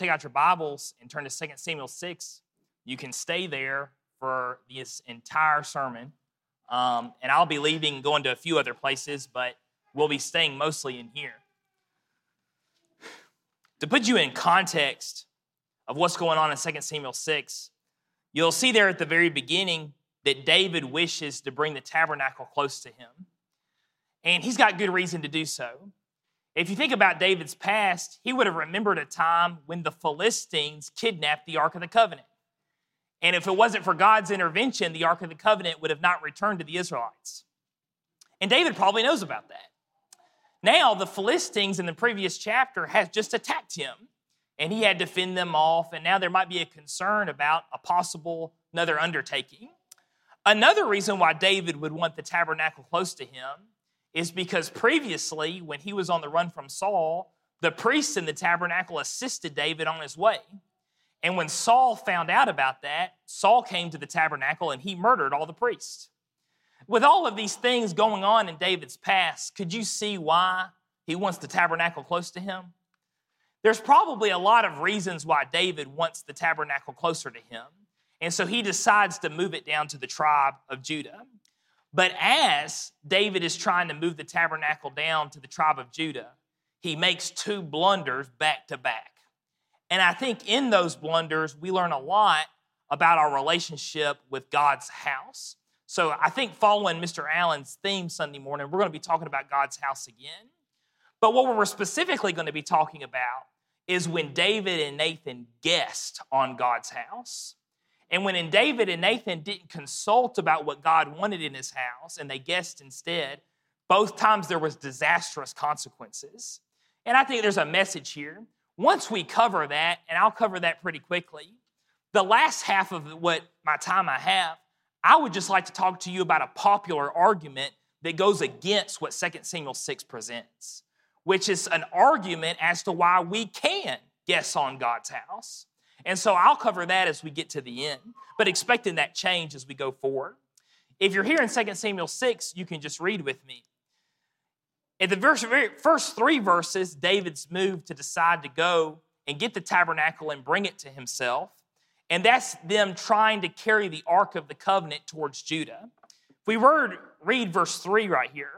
take out your Bibles and turn to 2 Samuel 6, you can stay there for this entire sermon. And I'll be leaving and going to a few other places, but we'll be staying mostly in here. To put you in context of what's going on in 2 Samuel 6, you'll see there at the very beginning that David wishes to bring the tabernacle close to him. And he's got good reason to do so. If you think about David's past, he would have remembered a time when the Philistines kidnapped the Ark of the Covenant. And if it wasn't for God's intervention, the Ark of the Covenant would have not returned to the Israelites. And David probably knows about that. Now, the Philistines in the previous chapter has just attacked him, and he had to fend them off, and now there might be a concern about a possible another undertaking. Another reason why David would want the tabernacle close to him is because previously, when he was on the run from Saul, the priests in the tabernacle assisted David on his way. And when Saul found out about that, Saul came to the tabernacle and he murdered all the priests. With all of these things going on in David's past, could you see why he wants the tabernacle close to him? There's probably a lot of reasons why David wants the tabernacle closer to him. And so he decides to move it down to the tribe of Judah. But as David is trying to move the tabernacle down to the tribe of Judah, he makes two blunders back to back. And I think in those blunders, we learn a lot about our relationship with God's house. So I think following Mr. Allen's theme Sunday morning, we're going to be talking about God's house again. But what we're specifically going to be talking about is when David and Nathan guessed on God's house. And when David and Nathan didn't consult about what God wanted in his house, and they guessed instead, both times there was disastrous consequences. And I think there's a message here. Once we cover that, and I'll cover that pretty quickly, the last half of what my time I have, I would just like to talk to you about a popular argument that goes against what 2 Samuel 6 presents, which is an argument as to why we can guess on God's house. And so I'll cover that as we get to the end, but expecting that change as we go forward. If you're here in 2 Samuel 6, you can just read with me. In the first three verses, David's moved to decide to go and get the tabernacle and bring it to himself. And that's them trying to carry the Ark of the Covenant towards Judah. If we read verse 3 right here,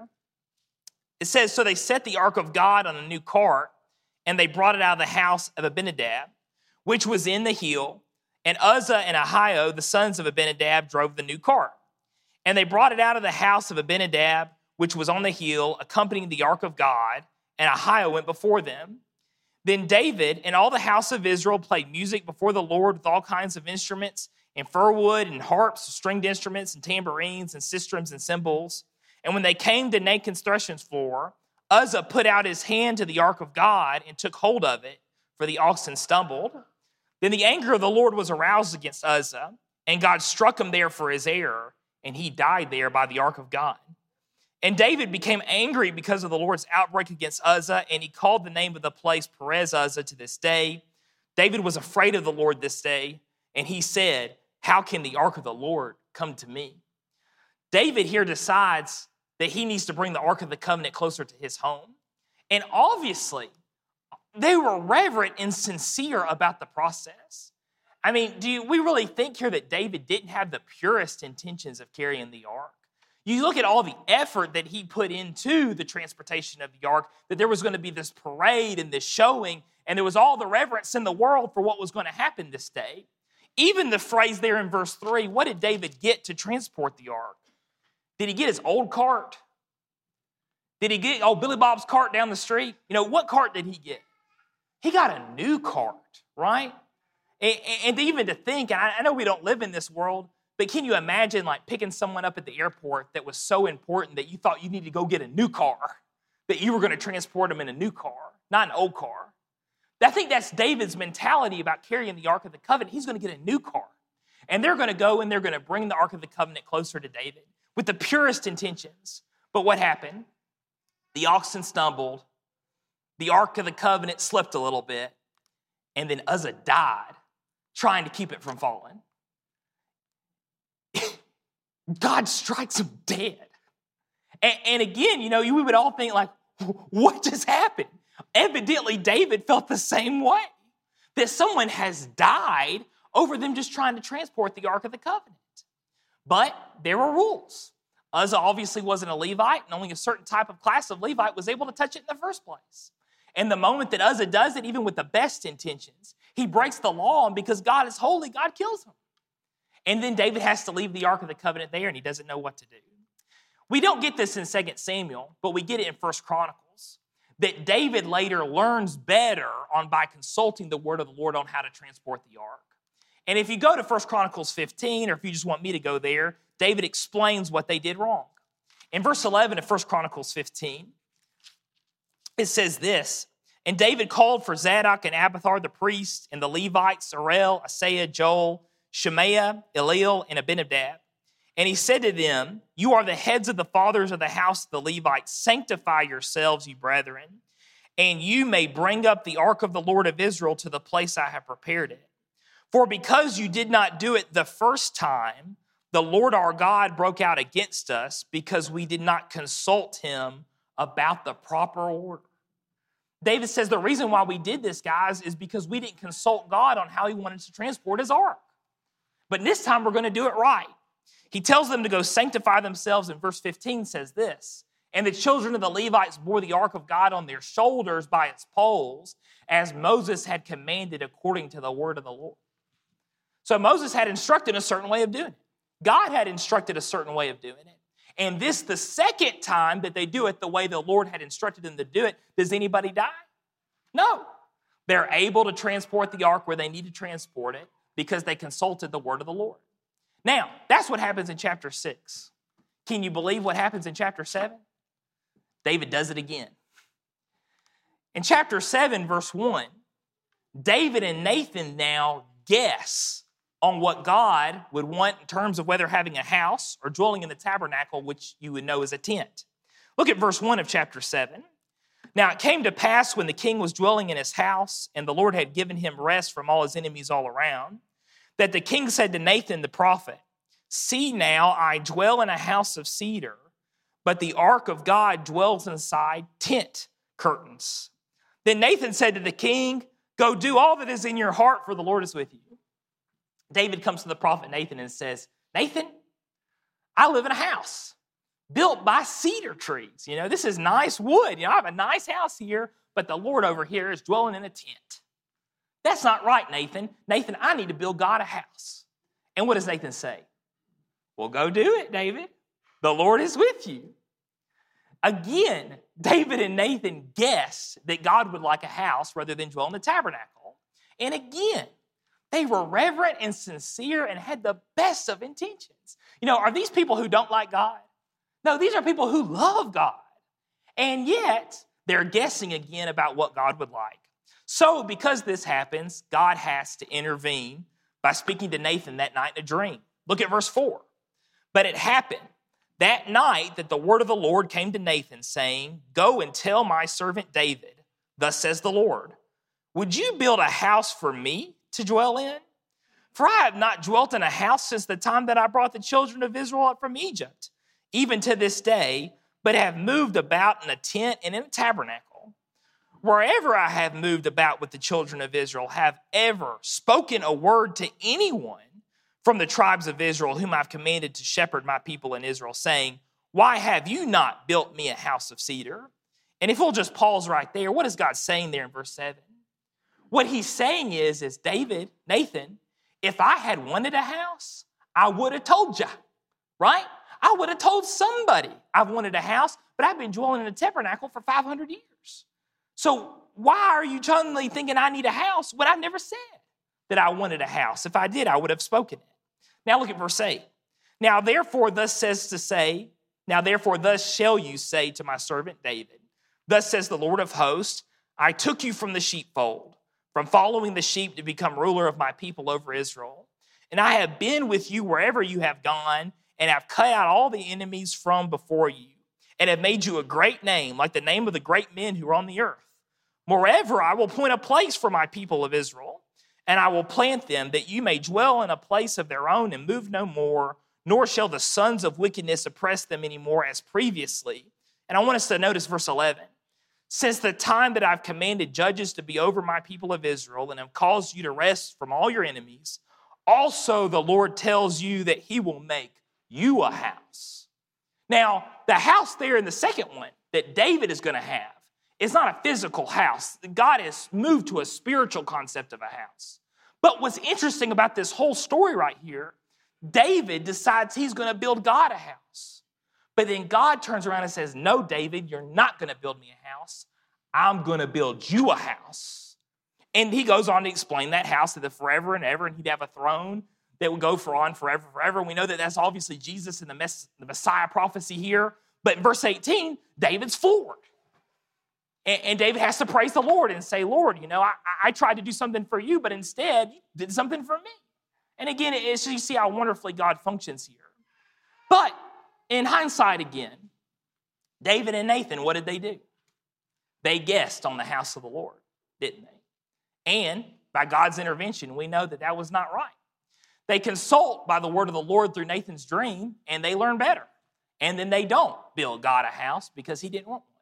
it says, "So they set the Ark of God on a new cart, and they brought it out of the house of Abinadab, which was in the hill, and Uzzah and Ahio, the sons of Abinadab, drove the new cart. And they brought it out of the house of Abinadab, which was on the hill, accompanying the ark of God, and Ahio went before them. Then David and all the house of Israel played music before the Lord with all kinds of instruments, and fir wood, and harps, stringed instruments, and tambourines, and sistrums, and cymbals. And when they came to Nachon's threshing floor, Uzzah put out his hand to the ark of God and took hold of it, for the oxen stumbled. Then the anger of the Lord was aroused against Uzzah, and God struck him there for his error, and he died there by the ark of God. And David became angry because of the Lord's outbreak against Uzzah, and he called the name of the place Perez Uzzah to this day. David was afraid of the Lord this day, and he said, 'How can the ark of the Lord come to me?'" David here decides that he needs to bring the Ark of the Covenant closer to his home. And obviously, they were reverent and sincere about the process. I mean, do we really think here that David didn't have the purest intentions of carrying the ark? You look at all the effort that he put into the transportation of the ark, that there was going to be this parade and this showing, and there was all the reverence in the world for what was going to happen this day. Even the phrase there in verse 3, what did David get to transport the ark? Did he get his old cart? Did he get Billy Bob's cart down the street? What cart did he get? He got a new cart, right? And even to think, and I know we don't live in this world, but can you imagine picking someone up at the airport that was so important that you thought you needed to go get a new car, that you were going to transport them in a new car, not an old car? I think that's David's mentality about carrying the Ark of the Covenant. He's going to get a new car. And they're going to go and they're going to bring the Ark of the Covenant closer to David with the purest intentions. But what happened? The oxen stumbled. The Ark of the Covenant slipped a little bit, and then Uzzah died trying to keep it from falling. God strikes him dead. And again, we would all think what just happened? Evidently, David felt the same way. that someone has died over them just trying to transport the Ark of the Covenant. But there were rules. Uzzah obviously wasn't a Levite, and only a certain type of class of Levite was able to touch it in the first place. And the moment that Uzzah does it, even with the best intentions, he breaks the law, and because God is holy, God kills him. And then David has to leave the Ark of the Covenant there, and he doesn't know what to do. We don't get this in 2 Samuel, but we get it in 1 Chronicles, that David later learns better by consulting the word of the Lord on how to transport the ark. And if you go to 1 Chronicles 15, or if you just want me to go there, David explains what they did wrong. In verse 11 of 1 Chronicles 15, it says this, "And David called for Zadok and Abiathar the priests, and the Levites, Arel, Asaiah, Joel, Shemaiah, Eliel, and Abinadab. And he said to them, you are the heads of the fathers of the house of the Levites. Sanctify yourselves, ye brethren, and you may bring up the ark of the Lord of Israel to the place I have prepared it. For because you did not do it the first time, the Lord our God broke out against us because we did not consult him about the proper order." David says the reason why we did this, guys, is because we didn't consult God on how he wanted to transport his ark. But this time we're going to do it right. He tells them to go sanctify themselves, and verse 15 says this, "And the children of the Levites bore the ark of God on their shoulders by its poles, as Moses had commanded according to the word of the Lord." So Moses had instructed a certain way of doing it. God had instructed a certain way of doing it. And this, the second time that they do it the way the Lord had instructed them to do it, does anybody die? No. They're able to transport the ark where they need to transport it because they consulted the word of the Lord. Now, that's what happens in chapter 6. Can you believe what happens in chapter 7? David does it again. In chapter 7, verse 1, David and Nathan now guess on what God would want in terms of whether having a house or dwelling in the tabernacle, which you would know as a tent. Look at verse 1 of chapter 7. "Now it came to pass when the king was dwelling in his house, and the Lord had given him rest from all his enemies all around, that the king said to Nathan the prophet, see now, I dwell in a house of cedar, but the ark of God dwells inside tent curtains. Then Nathan said to the king, go do all that is in your heart, for the Lord is with you." David comes to the prophet Nathan and says, "Nathan, I live in a house built by cedar trees. This is nice wood. I have a nice house here, but the Lord over here is dwelling in a tent. That's not right, Nathan. Nathan, I need to build God a house." And what does Nathan say? "Well, go do it, David. The Lord is with you." Again, David and Nathan guessed that God would like a house rather than dwell in the tabernacle. And again, they were reverent and sincere and had the best of intentions. Are these people who don't like God? No, these are people who love God. And yet, they're guessing again about what God would like. So, because this happens, God has to intervene by speaking to Nathan that night in a dream. Look at verse 4. "But it happened that night that the word of the Lord came to Nathan, saying, go and tell my servant David, thus says the Lord, would you build a house for me to dwell in? For I have not dwelt in a house since the time that I brought the children of Israel up from Egypt, even to this day, but have moved about in a tent and in a tabernacle. Wherever I have moved about with the children of Israel, have ever spoken a word to anyone from the tribes of Israel, whom I've commanded to shepherd my people in Israel, saying, why have you not built me a house of cedar?" And if we'll just pause right there, what is God saying there in verse 7? What he's saying is David, Nathan, if I had wanted a house, I would have told you, right? I would have told somebody I've wanted a house, but I've been dwelling in a tabernacle for 500 years. So why are you suddenly thinking I need a house when I never said that I wanted a house? If I did, I would have spoken it. Now look at verse 8. Now therefore thus shall you say to my servant David, thus says the Lord of hosts, I took you from the sheepfold, from following the sheep to become ruler of my people over Israel. And I have been with you wherever you have gone, and have cut out all the enemies from before you, and have made you a great name, like the name of the great men who are on the earth. Moreover, I will appoint a place for my people of Israel, and I will plant them, that you may dwell in a place of their own and move no more, nor shall the sons of wickedness oppress them anymore as previously. And I want us to notice verse 11. Since the time that I've commanded judges to be over my people of Israel and have caused you to rest from all your enemies, also the Lord tells you that he will make you a house. Now, the house there in the second one that David is going to have is not a physical house. God has moved to a spiritual concept of a house. But what's interesting about this whole story right here, David decides he's going to build God a house. But then God turns around and says, no, David, you're not going to build me a house. I'm going to build you a house. And he goes on to explain that house to the forever and ever, and he'd have a throne that would go on forever, forever. We know that that's obviously Jesus and the Messiah prophecy here. But in verse 18, David's forward. And David has to praise the Lord and say, Lord, I tried to do something for you, but instead you did something for me. And again, it's you see how wonderfully God functions here. But in hindsight again, David and Nathan, what did they do? They guessed on the house of the Lord, didn't they? And by God's intervention, we know that that was not right. They consult by the word of the Lord through Nathan's dream, and they learn better. And then they don't build God a house because he didn't want one.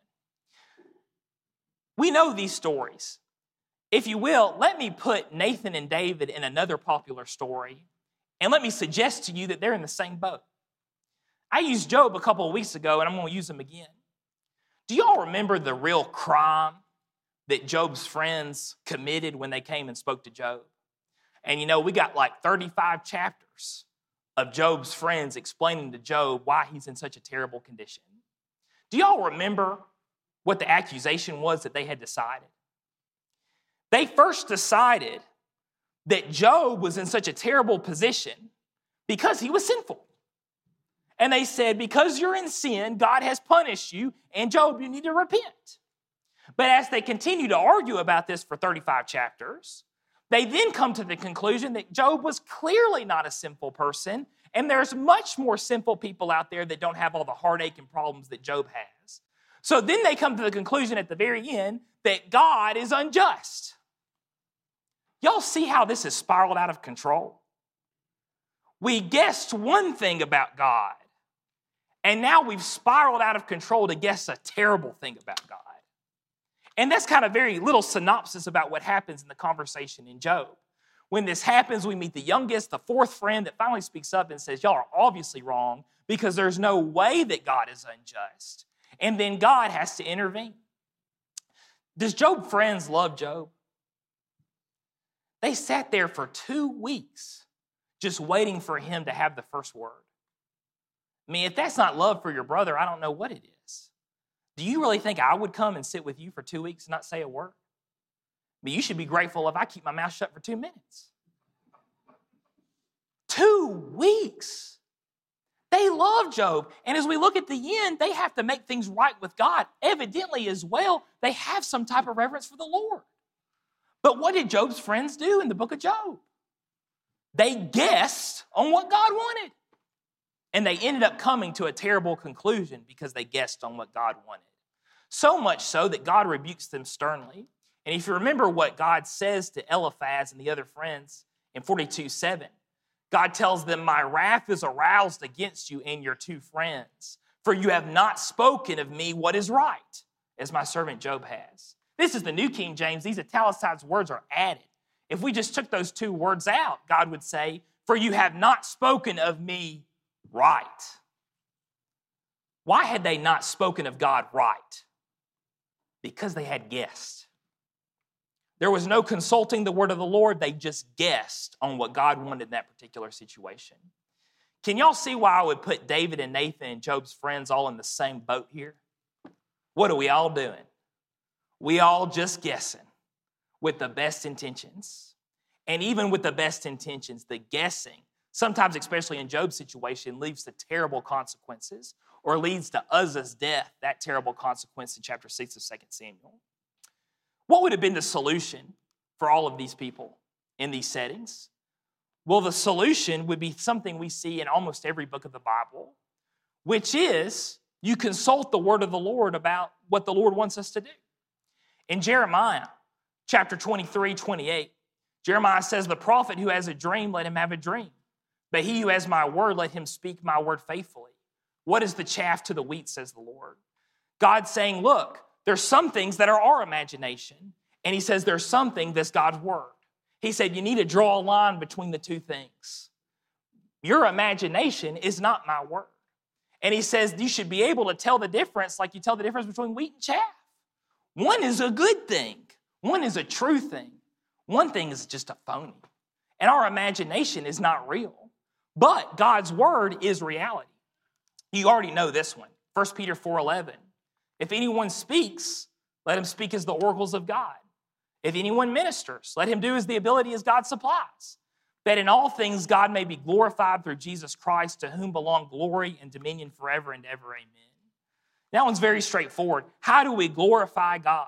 We know these stories. If you will, let me put Nathan and David in another popular story, and let me suggest to you that they're in the same boat. I used Job a couple of weeks ago, and I'm going to use him again. Do y'all remember the real crime that Job's friends committed when they came and spoke to Job? And we got like 35 chapters of Job's friends explaining to Job why he's in such a terrible condition. Do y'all remember what the accusation was that they had decided? They first decided that Job was in such a terrible position because he was sinful. And they said, because you're in sin, God has punished you, and Job, you need to repent. But as they continue to argue about this for 35 chapters, they then come to the conclusion that Job was clearly not a sinful person, and there's much more sinful people out there that don't have all the heartache and problems that Job has. So then they come to the conclusion at the very end that God is unjust. Y'all see how this has spiraled out of control? We guessed one thing about God, and now we've spiraled out of control to guess a terrible thing about God. And that's kind of very little synopsis about what happens in the conversation in Job. When this happens, we meet the youngest, the fourth friend that finally speaks up and says, y'all are obviously wrong because there's no way that God is unjust. And then God has to intervene. Does Job's friends love Job? They sat there for 2 weeks just waiting for him to have the first word. I mean, if that's not love for your brother, I don't know what it is. Do you really think I would come and sit with you for 2 weeks and not say a word? But you should be grateful if I keep my mouth shut for 2 minutes. 2 weeks. They love Job. And as we look at the end, they have to make things right with God. Evidently as well, they have some type of reverence for the Lord. But what did Job's friends do in the book of Job? They guessed on what God wanted. And they ended up coming to a terrible conclusion because they guessed on what God wanted. So much so that God rebukes them sternly. And if you remember what God says to Eliphaz and the other friends in 42:7, God tells them, my wrath is aroused against you and your 2 friends, for you have not spoken of me what is right, as my servant Job has. This is the New King James. These italicized words are added. If we just took those 2 words out, God would say, for you have not spoken of me right. Why had they not spoken of God right? Because they had guessed. There was no consulting the word of the Lord. They just guessed on what God wanted in that particular situation. Can y'all see why I would put David and Nathan and Job's friends all in the same boat here? What are we all doing? We all just guessing with the best intentions. And even with the best intentions, the guessing, sometimes especially in Job's situation, leads to terrible consequences or leads to Uzzah's death, that terrible consequence in chapter 6 of 2 Samuel. What would have been the solution for all of these people in these settings? Well, the solution would be something we see in almost every book of the Bible, which is you consult the word of the Lord about what the Lord wants us to do. In Jeremiah chapter 23:28, Jeremiah says, the prophet who has a dream, let him have a dream. But he who has my word, let him speak my word faithfully. What is the chaff to the wheat, says the Lord? God's saying, look, there's some things that are our imagination, and he says there's something that's God's word. He said you need to draw a line between the two things. Your imagination is not my word. And he says you should be able to tell the difference like you tell the difference between wheat and chaff. One is a good thing. One is a true thing. One thing is just a phony. And our imagination is not real. But God's word is reality. You already know this one. 1 Peter 4:11. If anyone speaks, let him speak as the oracles of God. If anyone ministers, let him do as the ability as God supplies. That in all things God may be glorified through Jesus Christ, to whom belong glory and dominion forever and ever. Amen. That one's very straightforward. How do we glorify God?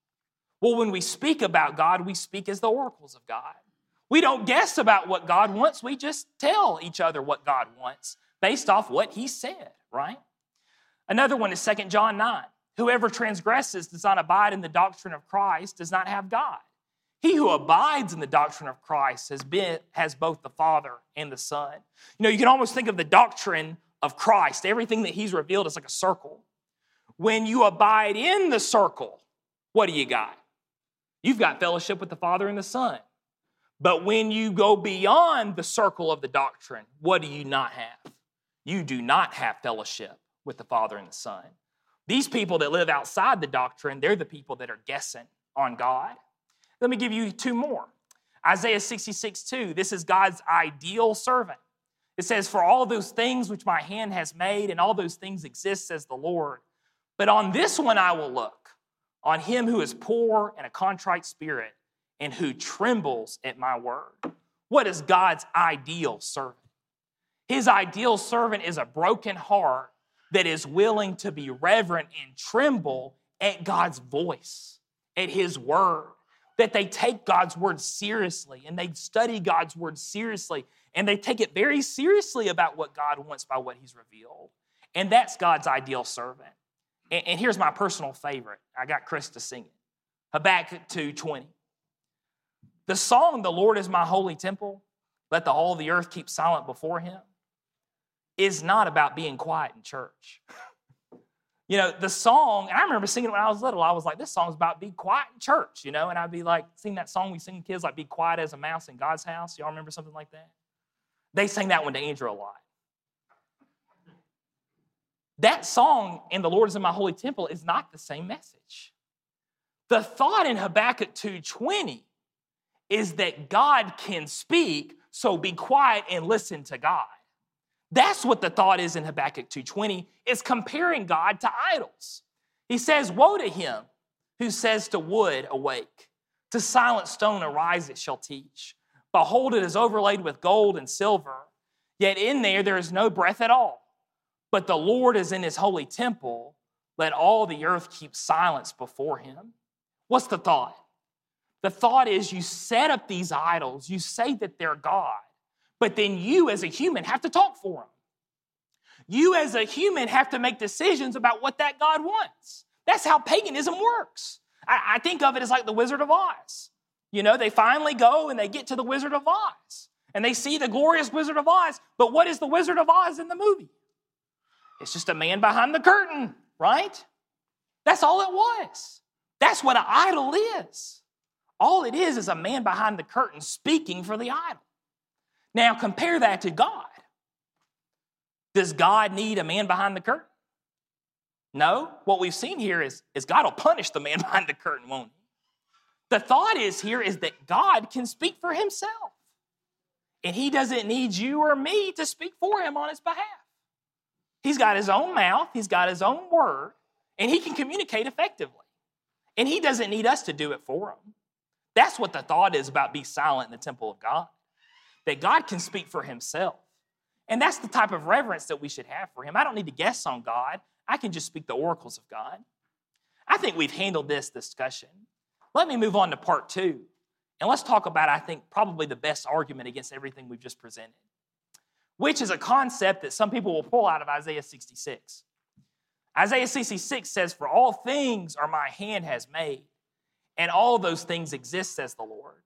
Well, when we speak about God, we speak as the oracles of God. We don't guess about what God wants. We just tell each other what God wants based off what he said, right? Another one is 2 John 9. Whoever transgresses, does not abide in the doctrine of Christ, does not have God. He who abides in the doctrine of Christ has both the Father and the Son. You know, you can almost think of the doctrine of Christ. Everything that he's revealed is like a circle. When you abide in the circle, what do you got? You've got fellowship with the Father and the Son. But when you go beyond the circle of the doctrine, what do you not have? You do not have fellowship with the Father and the Son. These people that live outside the doctrine, they're the people that are guessing on God. Let me give you two more. Isaiah 66:2, this is God's ideal servant. It says, for all those things which my hand has made, and all those things exist, says the Lord. But on this one I will look, on him who is poor and a contrite spirit, and who trembles at my word. What is God's ideal servant? His ideal servant is a broken heart that is willing to be reverent and tremble at God's voice, at his word, that they take God's word seriously and they study God's word seriously and they take it very seriously about what God wants by what he's revealed. And that's God's ideal servant. And here's my personal favorite. I got Chris to sing it. Habakkuk 2:20. The song, "The Lord is my holy temple, let all the earth keep silent before him," is not about being quiet in church. You know, the song, and I remember singing it when I was little, I was like, this song's about be quiet in church, you know, and I'd be like, sing that song we sing to kids, like be quiet as a mouse in God's house. Y'all remember something like that? They sang that one to Andrew a lot. That song, "And the Lord is in my holy temple," is not the same message. The thought in Habakkuk 2:20 is that God can speak, so be quiet and listen to God. That's what the thought is in Habakkuk 2:20, is comparing God to idols. He says, woe to him who says to wood, awake, to silent stone, arise, it shall teach. Behold, it is overlaid with gold and silver, yet in there is no breath at all. But the Lord is in his holy temple, let all the earth keep silence before him. What's the thought? The thought is you set up these idols, you say that they're God, but then you as a human have to talk for them. You as a human have to make decisions about what that God wants. That's how paganism works. I think of it as like the Wizard of Oz. You know, they finally go and they get to the Wizard of Oz, and they see the glorious Wizard of Oz, but what is the Wizard of Oz in the movie? It's just a man behind the curtain, right? That's all it was. That's what an idol is. All it is a man behind the curtain speaking for the idol. Now compare that to God. Does God need a man behind the curtain? No. What we've seen here is God will punish the man behind the curtain, won't he? The thought is that God can speak for himself. And he doesn't need you or me to speak for him on his behalf. He's got his own mouth, he's got his own word, and he can communicate effectively. And he doesn't need us to do it for him. That's what the thought is about be silent in the temple of God. That God can speak for himself. And that's the type of reverence that we should have for him. I don't need to guess on God. I can just speak the oracles of God. I think we've handled this discussion. Let me move on to part 2. And let's talk about, I think, probably the best argument against everything we've just presented, which is a concept that some people will pull out of Isaiah 66. Isaiah 66 says, for all things are my hand has made, and all those things exist, says the Lord.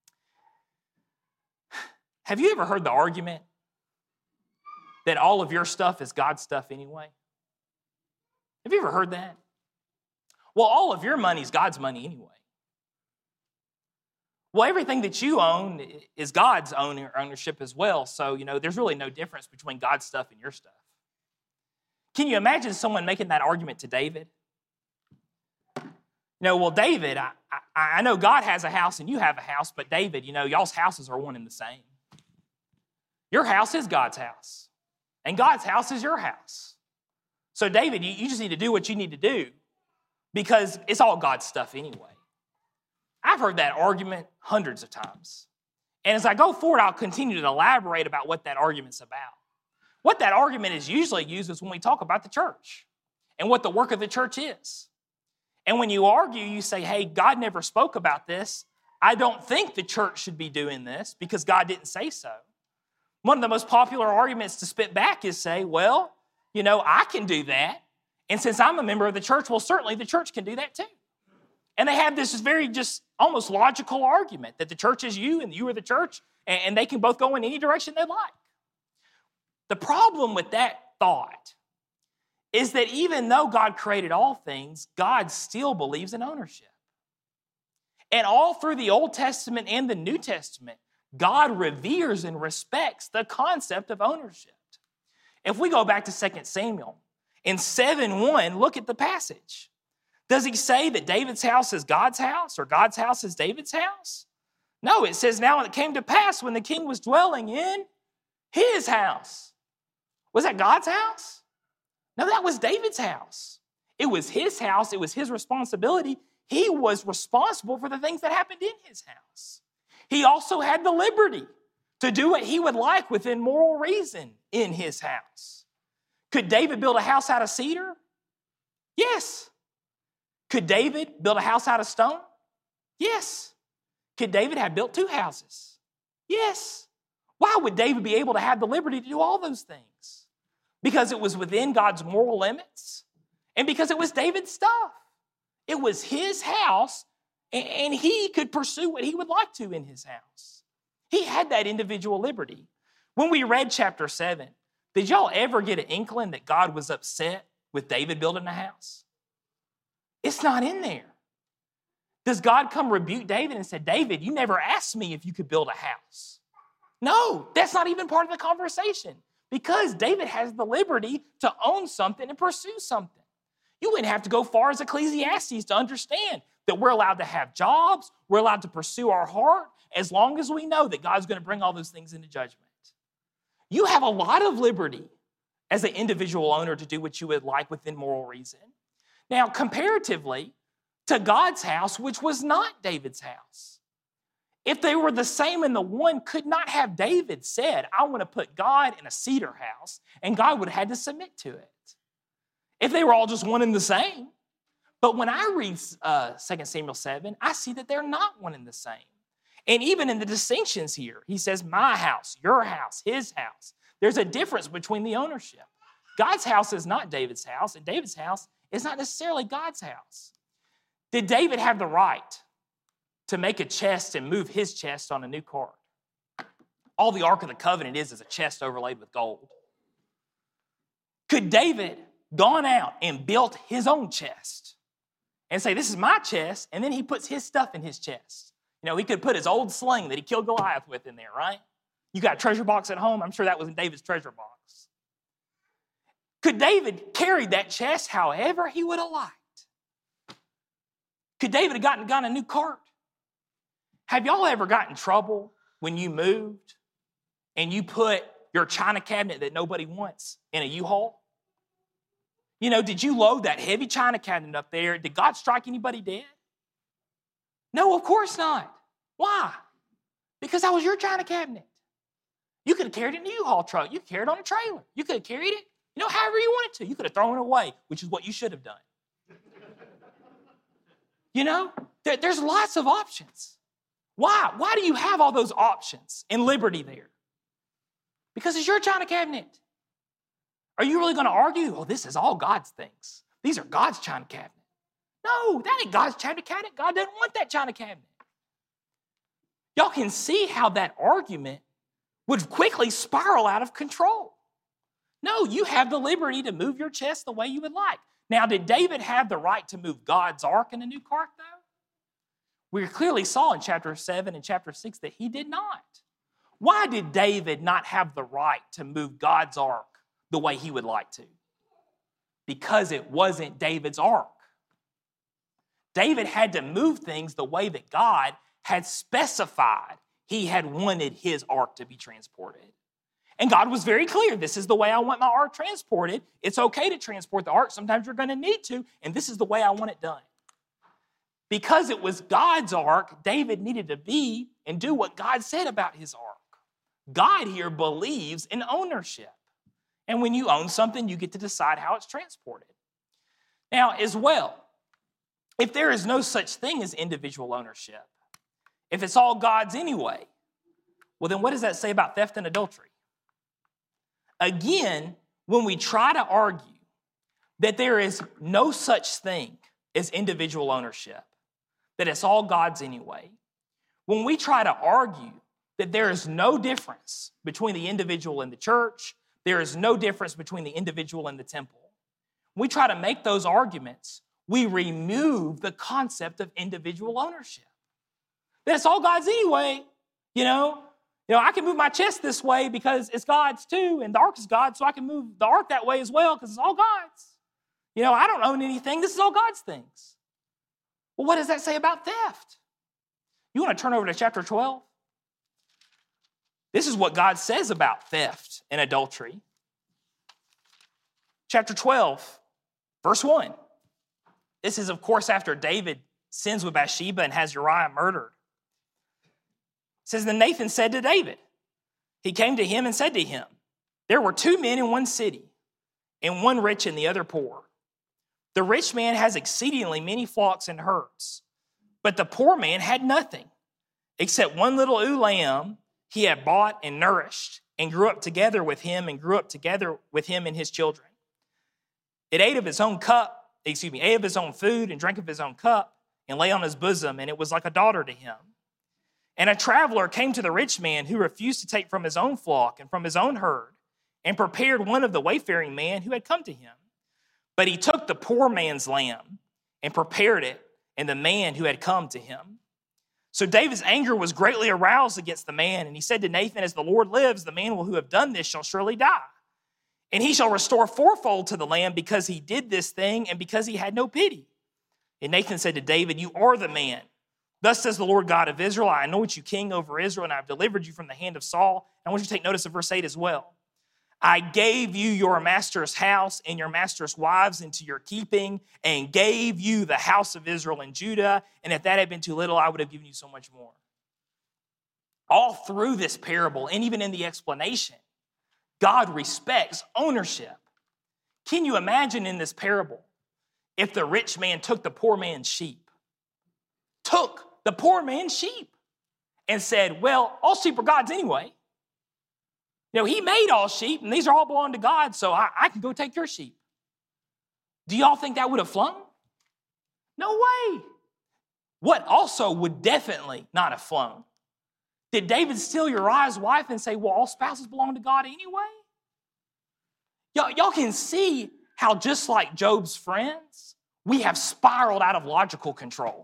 Have you ever heard the argument that all of your stuff is God's stuff anyway? Have you ever heard that? Well, all of your money is God's money anyway. Well, everything that you own is God's ownership as well. So, there's really no difference between God's stuff and your stuff. Can you imagine someone making that argument to David? Well, David, I know God has a house and you have a house, but David, y'all's houses are one and the same. Your house is God's house, and God's house is your house. So, David, you just need to do what you need to do because it's all God's stuff anyway. I've heard that argument hundreds of times. And as I go forward, I'll continue to elaborate about what that argument's about. What that argument is usually used is when we talk about the church and what the work of the church is. And when you argue, you say, hey, God never spoke about this. I don't think the church should be doing this because God didn't say so. One of the most popular arguments to spit back is say, well, I can do that. And since I'm a member of the church, well, certainly the church can do that too. And they have this very just almost logical argument that the church is you and you are the church, and they can both go in any direction they like. The problem with that thought is that even though God created all things, God still believes in ownership. And all through the Old Testament and the New Testament, God reveres and respects the concept of ownership. If we go back to 2 Samuel, in 7:1, look at the passage. Does he say that David's house is God's house or God's house is David's house? No, it says, now it came to pass when the king was dwelling in his house. Was that God's house? No, that was David's house. It was his house. It was his responsibility. He was responsible for the things that happened in his house. He also had the liberty to do what he would like within moral reason in his house. Could David build a house out of cedar? Yes. Could David build a house out of stone? Yes. Could David have built 2 houses? Yes. Why would David be able to have the liberty to do all those things? Because it was within God's moral limits and because it was David's stuff. It was his house and he could pursue what he would like to in his house. He had that individual liberty. When we read chapter 7, did y'all ever get an inkling that God was upset with David building a house? It's not in there. Does God come rebuke David and say, David, you never asked me if you could build a house? No, that's not even part of the conversation because David has the liberty to own something and pursue something. You wouldn't have to go far as Ecclesiastes to understand that we're allowed to have jobs, we're allowed to pursue our heart as long as we know that God's going to bring all those things into judgment. You have a lot of liberty as an individual owner to do what you would like within moral reason. Now, comparatively to God's house, which was not David's house, if they were the same in the one, could not have David said, I want to put God in a cedar house, and God would have had to submit to it. If they were all just one and the same. But when I read 2 Samuel 7, I see that they're not one and the same. And even in the distinctions here, he says, my house, your house, his house. There's a difference between the ownership. God's house is not David's house, and David's house is not necessarily God's house. Did David have the right to make a chest and move his chest on a new cart? All the Ark of the Covenant is a chest overlaid with gold. Could David gone out and built his own chest and say, this is my chest, and then he puts his stuff in his chest? He could put his old sling that he killed Goliath with in there, right? You got a treasure box at home? I'm sure that was in David's treasure box. Could David carry that chest however he would have liked? Could David have gotten a new cart? Have y'all ever gotten in trouble when you moved and you put your china cabinet that nobody wants in a U-Haul? Did you load that heavy china cabinet up there? Did God strike anybody dead? No, of course not. Why? Because that was your china cabinet. You could have carried it in a U-Haul truck. You could carry it on a trailer. You could have carried it, however you wanted to. You could have thrown it away, which is what you should have done. There's lots of options. Why? Why do you have all those options and liberty there? Because it's your china cabinet. Are you really going to argue, oh, this is all God's things? These are God's china cabinet. No, that ain't God's china cabinet. God doesn't want that china cabinet. Y'all can see how that argument would quickly spiral out of control. No, you have the liberty to move your chest the way you would like. Now, did David have the right to move God's ark in a new ark, though? We clearly saw in chapter 7 and chapter 6 that he did not. Why did David not have the right to move God's ark the way he would like to? Because it wasn't David's ark. David had to move things the way that God had specified he had wanted his ark to be transported. And God was very clear, this is the way I want my ark transported. It's okay to transport the ark. Sometimes you're going to need to, and this is the way I want it done. Because it was God's ark, David needed to be and do what God said about his ark. God here believes in ownership. And when you own something, you get to decide how it's transported. Now, as well, if there is no such thing as individual ownership, if it's all God's anyway, well, then what does that say about theft and adultery? Again, when we try to argue that there is no such thing as individual ownership, that it's all God's anyway, when we try to argue that there is no difference between the individual and the church, there is no difference between the individual and the temple, when we try to make those arguments, we remove the concept of individual ownership. That it's all God's anyway, you know, I can move my chest this way because it's God's too, and the ark is God's, so I can move the ark that way as well because it's all God's. I don't own anything. This is all God's things. Well, what does that say about theft? You want to turn over to chapter 12? This is what God says about theft and adultery. Chapter 12, verse 1. This is, of course, after David sins with Bathsheba and has Uriah murdered. It says, then Nathan said to David, he came to him and said to him, there were 2 men in one city, and one rich and the other poor. The rich man has exceedingly many flocks and herds, but the poor man had nothing except one little ewe lamb he had bought and nourished and grew up together with him and his children. It ate of his own food and drank of his own cup and lay on his bosom, and it was like a daughter to him. And a traveler came to the rich man who refused to take from his own flock and from his own herd and prepared one of the wayfaring man who had come to him. But he took the poor man's lamb and prepared it and the man who had come to him. So David's anger was greatly aroused against the man, and he said to Nathan, as the Lord lives, the man who have done this shall surely die. And he shall restore fourfold to the lamb because he did this thing and because he had no pity. And Nathan said to David, you are the man. Thus says the Lord God of Israel, I anoint you king over Israel, and I have delivered you from the hand of Saul. And I want you to take notice of verse 8 as well. I gave you your master's house and your master's wives into your keeping, and gave you the house of Israel and Judah. And if that had been too little, I would have given you so much more. All through this parable, and even in the explanation, God respects ownership. Can you imagine in this parable if the rich man took the poor man's sheep? Took the poor man's sheep and said, well, all sheep are God's anyway. He made all sheep, and these are all belong to God, so I can go take your sheep. Do y'all think that would have flown? No way. What also would definitely not have flown? Did David steal Uriah's wife and say, well, all spouses belong to God anyway? Y'all can see how just like Job's friends, we have spiraled out of logical control.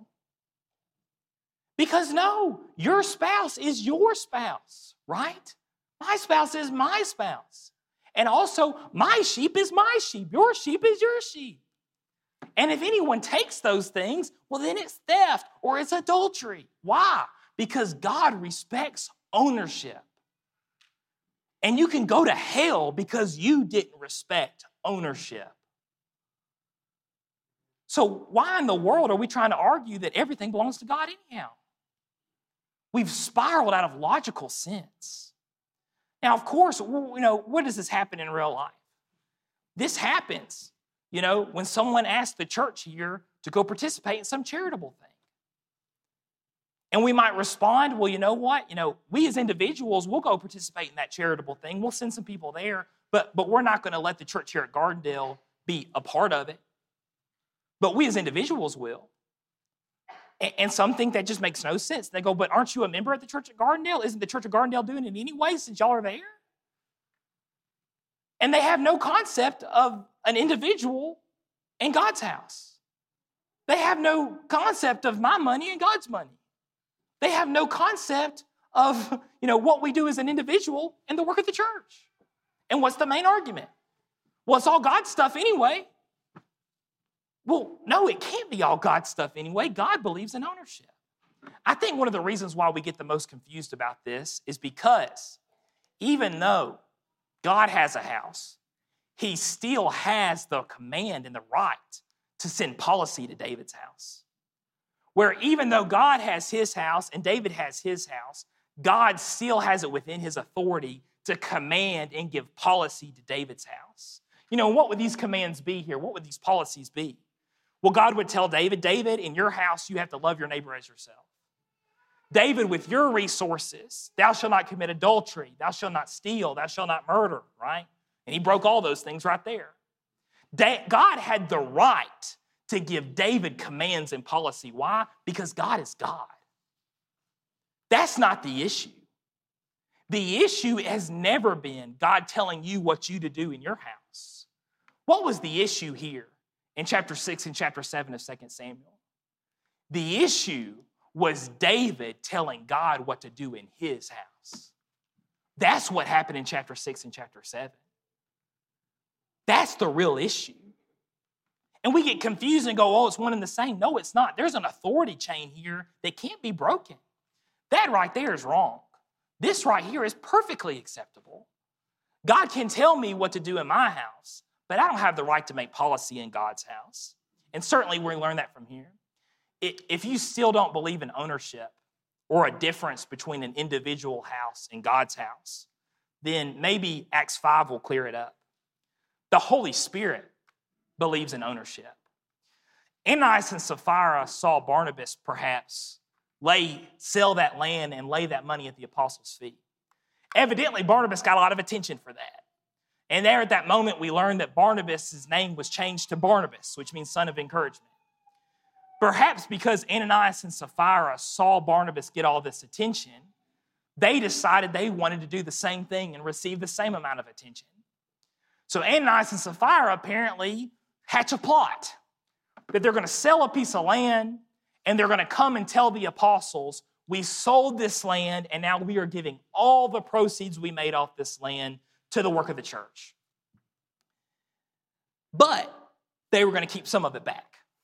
Because no, your spouse is your spouse, right? My spouse is my spouse. And also, my sheep is my sheep. Your sheep is your sheep. And if anyone takes those things, well, then it's theft or it's adultery. Why? Because God respects ownership. And you can go to hell because you didn't respect ownership. So why in the world are we trying to argue that everything belongs to God anyhow? We've spiraled out of logical sense. Now, of course, what does this happen in real life? This happens, when someone asks the church here to go participate in some charitable thing. And we might respond, well, you know what? We as individuals, we'll go participate in that charitable thing. We'll send some people there, but we're not going to let the church here at Gardendale be a part of it. But we as individuals will. And some think that just makes no sense. They go, but aren't you a member at the church at Gardendale? Isn't the church at Gardendale doing it anyway since y'all are there? And they have no concept of an individual and God's house. They have no concept of my money and God's money. They have no concept of, what we do as an individual and the work of the church. And what's the main argument? Well, it's all God's stuff anyway. Well, no, it can't be all God's stuff anyway. God believes in ownership. I think one of the reasons why we get the most confused about this is because even though God has a house, he still has the command and the right to send policy to David's house. Where even though God has his house and David has his house, God still has it within his authority to command and give policy to David's house. What would these commands be here? What would these policies be? Well, God would tell David, in your house, you have to love your neighbor as yourself. David, with your resources, thou shalt not commit adultery, thou shalt not steal, thou shalt not murder, right? And he broke all those things right there. God had the right to give David commands and policy. Why? Because God is God. That's not the issue. The issue has never been God telling you what you to do in your house. What was the issue here in chapter 6 and chapter 7 of 2 Samuel? The issue was David telling God what to do in his house. That's what happened in chapter 6 and chapter 7. That's the real issue. And we get confused and go, it's one and the same. No, it's not. There's an authority chain here that can't be broken. That right there is wrong. This right here is perfectly acceptable. God can tell me what to do in my house, but I don't have the right to make policy in God's house. And certainly we learn that from here. If you still don't believe in ownership or a difference between an individual house and God's house, then maybe Acts 5 will clear it up. The Holy Spirit believes in ownership. Ananias and Sapphira saw Barnabas perhaps sell that land and lay that money at the apostles' feet. Evidently, Barnabas got a lot of attention for that. And there at that moment, we learned that Barnabas' name was changed to Barnabas, which means son of encouragement. Perhaps because Ananias and Sapphira saw Barnabas get all this attention, they decided they wanted to do the same thing and receive the same amount of attention. So Ananias and Sapphira apparently hatch a plot that they're going to sell a piece of land and they're going to come and tell the apostles, we sold this land and now we are giving all the proceeds we made off this land to the work of the church. But they were going to keep some of it back.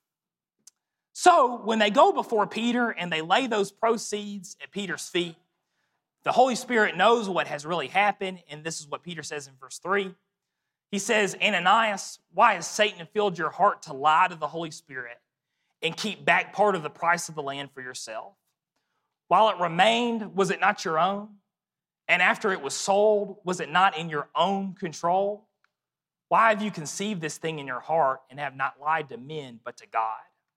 So when they go before Peter and they lay those proceeds at Peter's feet, the Holy Spirit knows what has really happened, and this is what Peter says in verse 3. He says, Ananias, why has Satan filled your heart to lie to the Holy Spirit and keep back part of the price of the land for yourself? While it remained, was it not your own? And after it was sold, was it not in your own control? Why have you conceived this thing in your heart and have not lied to men but to God?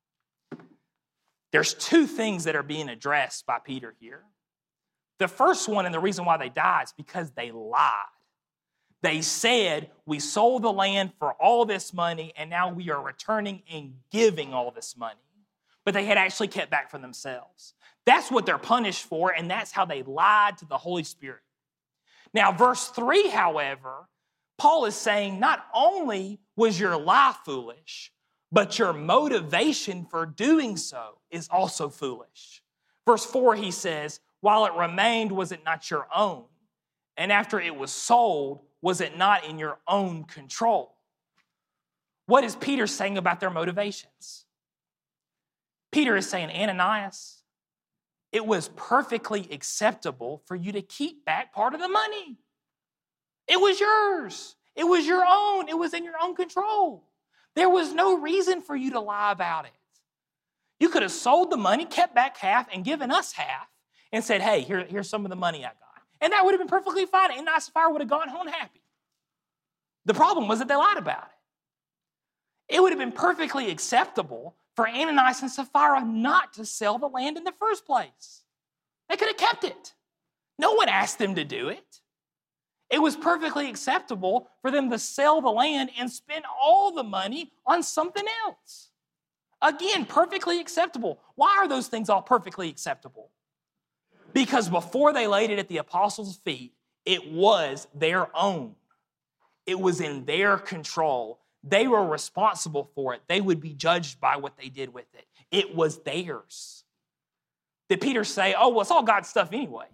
There's two things that are being addressed by Peter here. The first one, and the reason why they die, is because they lied. They said, we sold the land for all this money, and now we are returning and giving all this money. But they had actually kept back for themselves. That's what they're punished for, and that's how they lied to the Holy Spirit. Now, verse 3, however, Paul is saying not only was your lie foolish, but your motivation for doing so is also foolish. Verse 4, he says, while it remained, was it not your own? And after it was sold, was it not in your own control? What is Peter saying about their motivations? Peter is saying, Ananias, it was perfectly acceptable for you to keep back part of the money. It was yours. It was your own. It was in your own control. There was no reason for you to lie about it. You could have sold the money, kept back half, and given us half, and said, hey, here's some of the money I got. And that would have been perfectly fine. And Ananias and Sapphira would have gone home happy. The problem was that they lied about it. It would have been perfectly acceptable for Ananias and Sapphira not to sell the land in the first place. They could have kept it. No one asked them to do it. It was perfectly acceptable for them to sell the land and spend all the money on something else. Again, perfectly acceptable. Why are those things all perfectly acceptable? Because before they laid it at the apostles' feet, it was their own. It was in their control. They were responsible for it. They would be judged by what they did with it. It was theirs. Did Peter say, oh, well, it's all God's stuff anyway?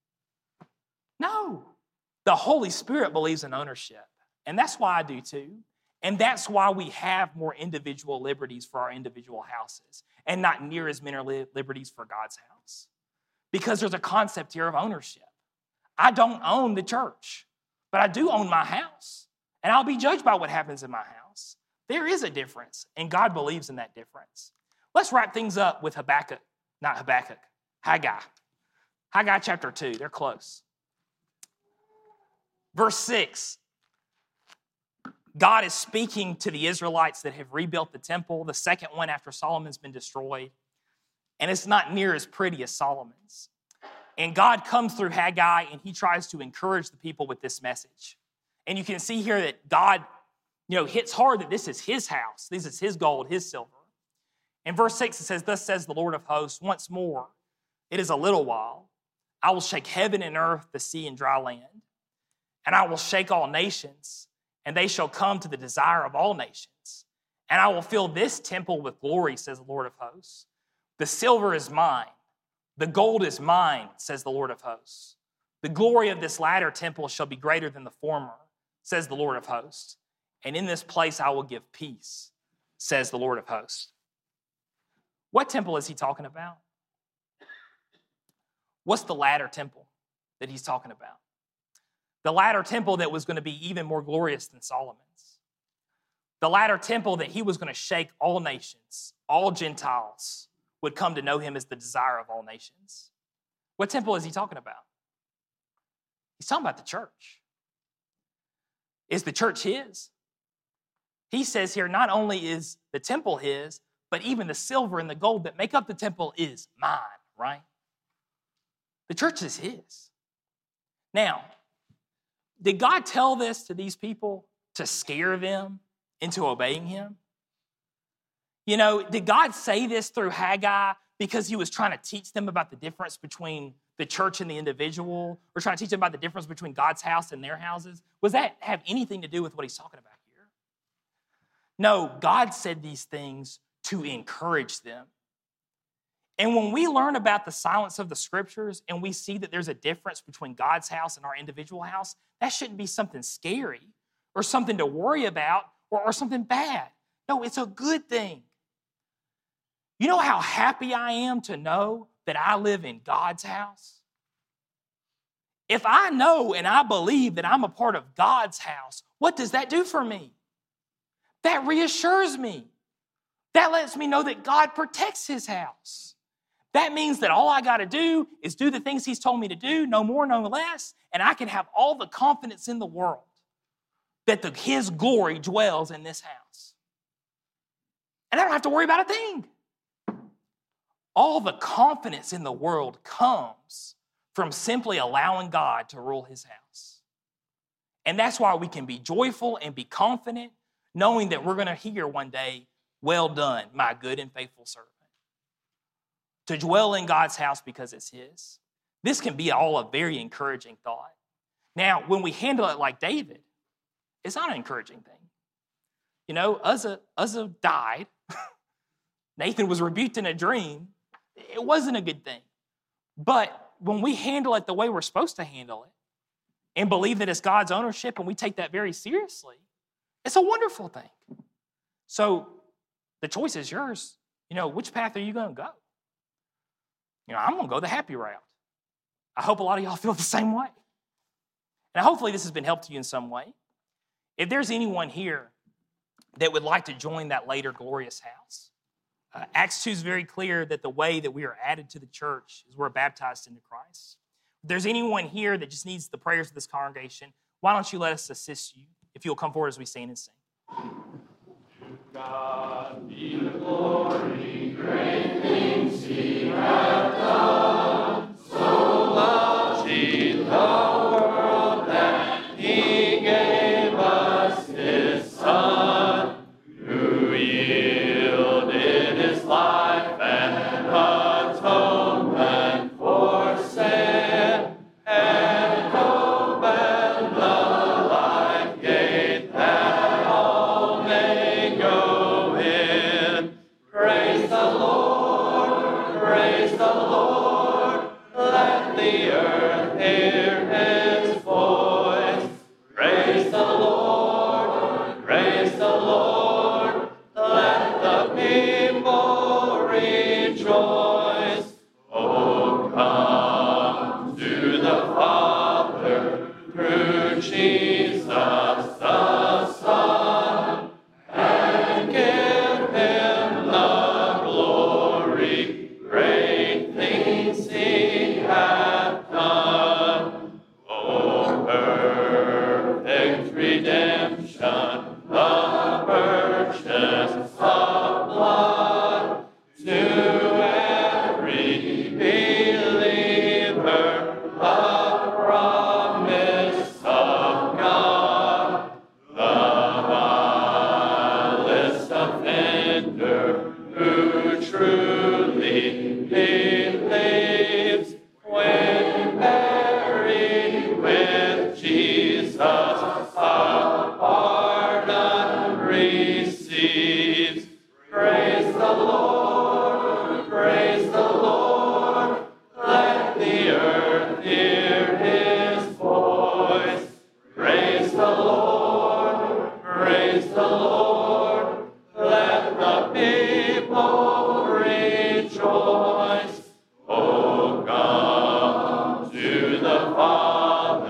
No. The Holy Spirit believes in ownership. And that's why I do too. And that's why we have more individual liberties for our individual houses and not near as many liberties for God's house. Because there's a concept here of ownership. I don't own the church, but I do own my house. And I'll be judged by what happens in my house. There is a difference, and God believes in that difference. Let's wrap things up with Haggai. Haggai chapter 2, they're close. Verse 6, God is speaking to the Israelites that have rebuilt the temple, the second one after Solomon's been destroyed, and it's not near as pretty as Solomon's. And God comes through Haggai, and he tries to encourage the people with this message. And you can see here that God, hits hard that this is his house. This is his gold, his silver. In verse 6, it says, thus says the Lord of hosts, once more, it is a little while. I will shake heaven and earth, the sea and dry land. And I will shake all nations, and they shall come to the desire of all nations. And I will fill this temple with glory, says the Lord of hosts. The silver is mine. The gold is mine, says the Lord of hosts. The glory of this latter temple shall be greater than the former, says the Lord of hosts. And in this place I will give peace, says the Lord of hosts. What temple is he talking about? What's the latter temple that he's talking about? The latter temple that was going to be even more glorious than Solomon's. The latter temple that he was going to shake all nations, all Gentiles would come to know him as the desire of all nations. What temple is he talking about? He's talking about the church. Is the church his? He says here, not only is the temple his, but even the silver and the gold that make up the temple is mine, right? The church is his. Now, did God tell this to these people to scare them into obeying him? Did God say this through Haggai because he was trying to teach them about the difference between the church and the individual, or trying to teach them about the difference between God's house and their houses? Was that have anything to do with what he's talking about here? No, God said these things to encourage them. And when we learn about the silence of the scriptures and we see that there's a difference between God's house and our individual house, that shouldn't be something scary or something to worry about or something bad. No, it's a good thing. You know how happy I am to know that I live in God's house? If I know and I believe that I'm a part of God's house, what does that do for me? That reassures me. That lets me know that God protects his house. That means that all I got to do is do the things he's told me to do, no more, no less, and I can have all the confidence in the world that his glory dwells in this house. And I don't have to worry about a thing. All the confidence in the world comes from simply allowing God to rule his house. And that's why we can be joyful and be confident, knowing that we're going to hear one day, well done, my good and faithful servant. To dwell in God's house because it's his. This can be all a very encouraging thought. Now, when we handle it like David, it's not an encouraging thing. Uzzah died. Nathan was rebuked in a dream. It wasn't a good thing. But when we handle it the way we're supposed to handle it and believe that it's God's ownership and we take that very seriously, it's a wonderful thing. So the choice is yours. Which path are you going to go? I'm going to go the happy route. I hope a lot of y'all feel the same way. And hopefully this has been helpful to you in some way. If there's anyone here that would like to join that later glorious house, Acts 2 is very clear that the way that we are added to the church is we're baptized into Christ. If there's anyone here that just needs the prayers of this congregation, why don't you let us assist you if you'll come forward as we stand and sing. To God be the glory, great things he hath done. So loved he the world that he gave us his Son, who yielded his life and atonement for sin, and opened the life gate that all men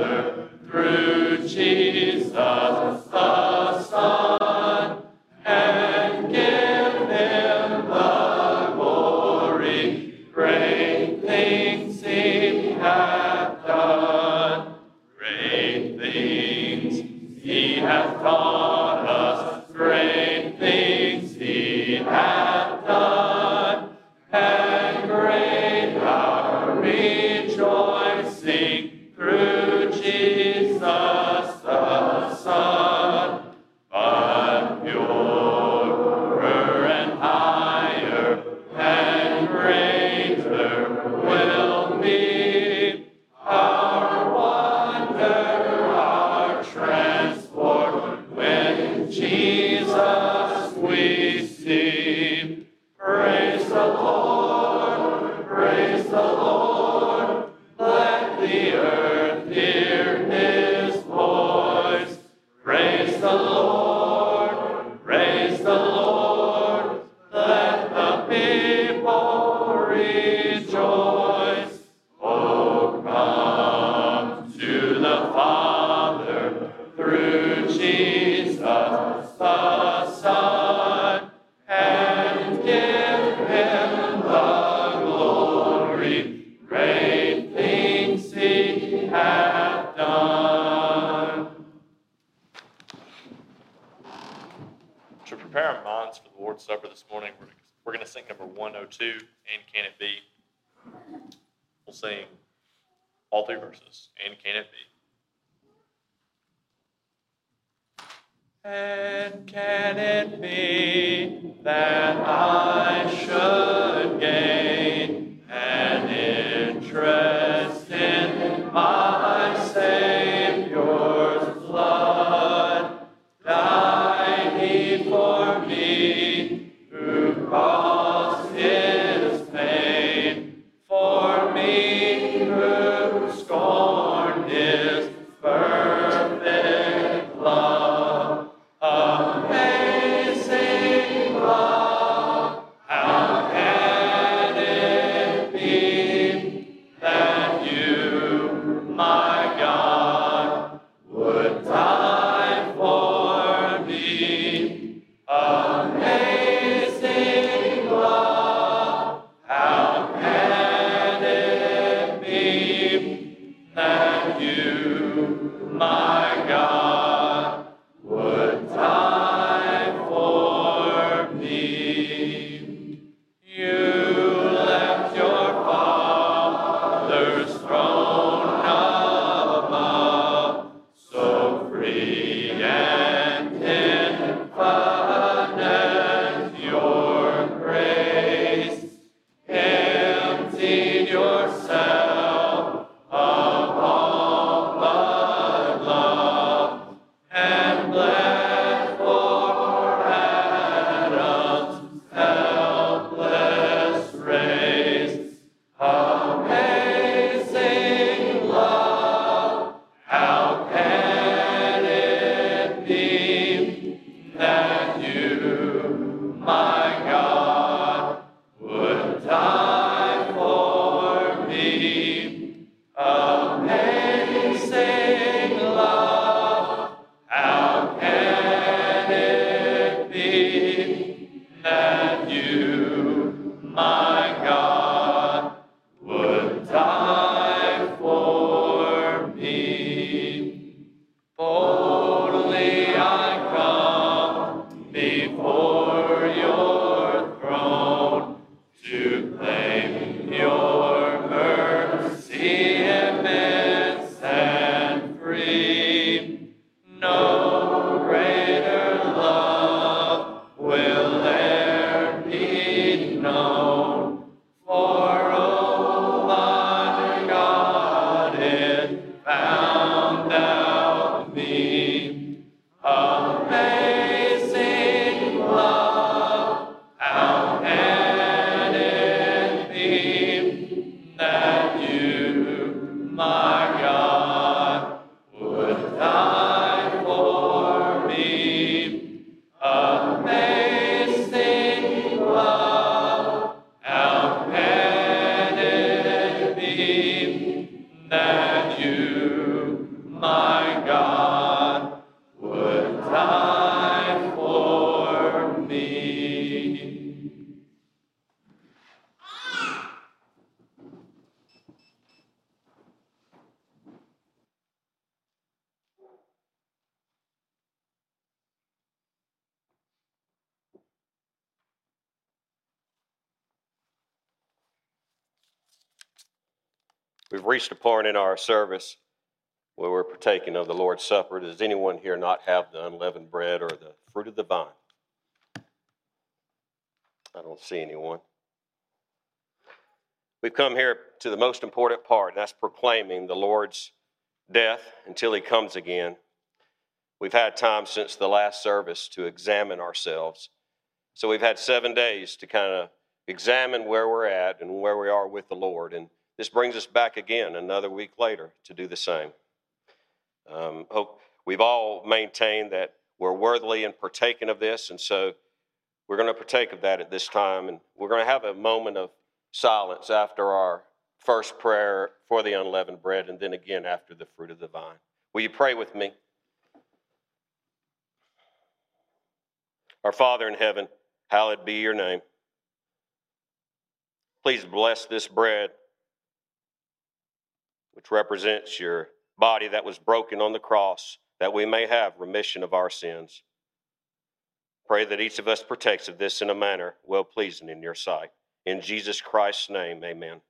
Father, through Jesus the Son, and give him the glory. Great things he hath done. Great things he hath taught us. Great things he hath done. And great our rejoicing through Jesus the Son. But purer and higher and greater will be our wonder, our transport, when Jesus we see. Praise the Lord, praise the Lord, let the earth hear his voice. Praise the Lord, praise the Lord, let the people rejoice. Oh, come to the Father through Jesus the Son, and give him the glory. Great things he hath done. To prepare our minds for the Lord's Supper this morning, we're going to sing number 102, And Can It Be? We'll sing all three verses, And Can It Be? And can it be that I should gain an interest in my Savior's blood? Died he for me, who caused his pain, for me who scorned his perfect love. Amazing love, how can it be that you, my God, would die for me? Amazing love, how can it be that you, my God, would die for me? You left your Father's throne above, so free and infinite your grace. Emptied yourself of all but love, and bled for Adam's helpless race. Amazing love, how can it be that you, my God, would die for me? Amazing love, how can it be that you, my God, would die for me? Boldly I come before your throne to claim your mercy immense and free. No greater love will e'er be known, for oh my God, it found out me. my God, would die for me. We've reached a point in our service where we're partaking of the Lord's Supper. Does anyone here not have the unleavened bread or the fruit of the vine? I don't see anyone. We've come here to the most important part, and that's proclaiming the Lord's death until he comes again. We've had time since the last service to examine ourselves. So we've had 7 days to kind of examine where we're at and where we are with the Lord. And this brings us back again another week later to do the same. Hope we've all maintained that we're worthily in partaking of this, and so we're going to partake of that at this time, and we're going to have a moment of silence after our first prayer for the unleavened bread, and then again after the fruit of the vine. Will you pray with me? Our Father in heaven, hallowed be your name. Please bless this bread, which represents your body that was broken on the cross, that we may have remission of our sins. Pray that each of us partakes of this in a manner well-pleasing in your sight. In Jesus Christ's name, amen.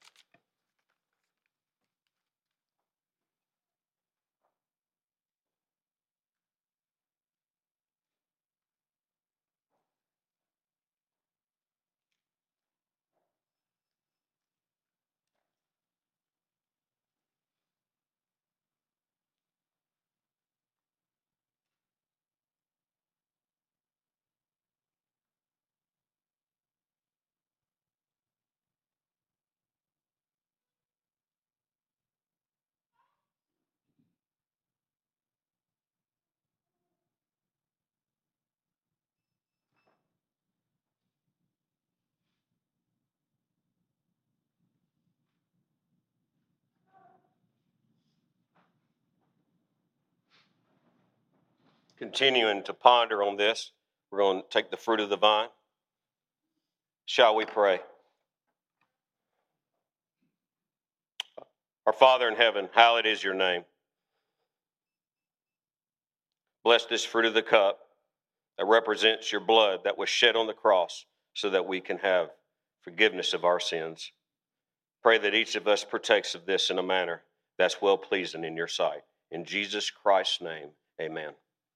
Continuing to ponder on this, we're going to take the fruit of the vine. Shall we pray? Our Father in heaven, hallowed is your name. Bless this fruit of the cup that represents your blood that was shed on the cross so that we can have forgiveness of our sins. Pray that each of us partakes of this in a manner that's well-pleasing in your sight. In Jesus Christ's name, amen.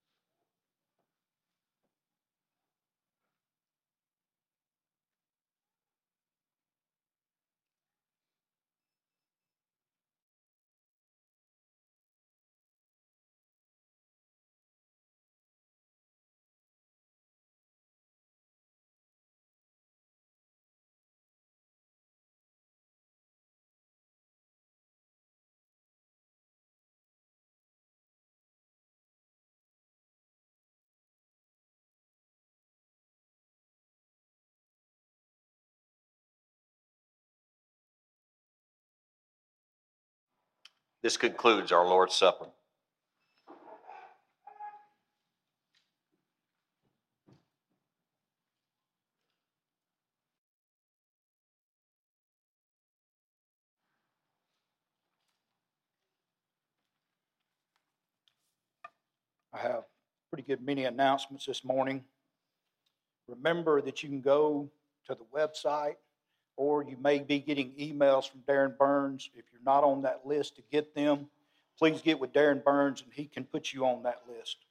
This concludes our Lord's Supper. I have pretty good many announcements this morning. Remember that you can go to the website, or you may be getting emails from Darren Burns. If you're not on that list to get them, please get with Darren Burns and he can put you on that list.